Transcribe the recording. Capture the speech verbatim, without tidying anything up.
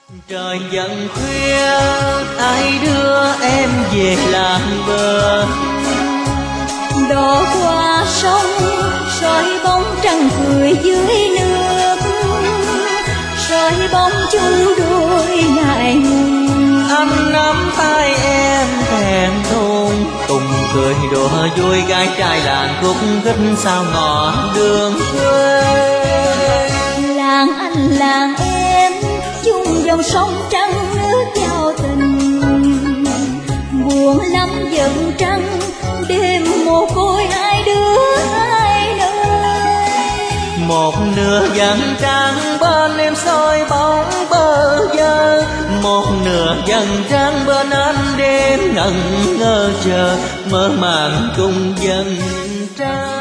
Trời dần khuya ai đưa em về làng bờ, đò qua sông soi bóng trăng cười dưới nước, soi bóng chung đôi ngại ngùng. Anh nắm tay em thẹn thùng, cùng cười đùa vui gái trai làng khúc khích sao ngõ đường quê. Làng anh làng em chung dòng sông trăng nước giao tình, buồn lắm giận trăng đêm mồ côi hai đứa hai nơi. Một nửa dần trăng bên em soi bóng bơ vơ, một nửa dần trăng bên anh đêm ngẩn ngơ chờ, mơ màng cùng dần trăng.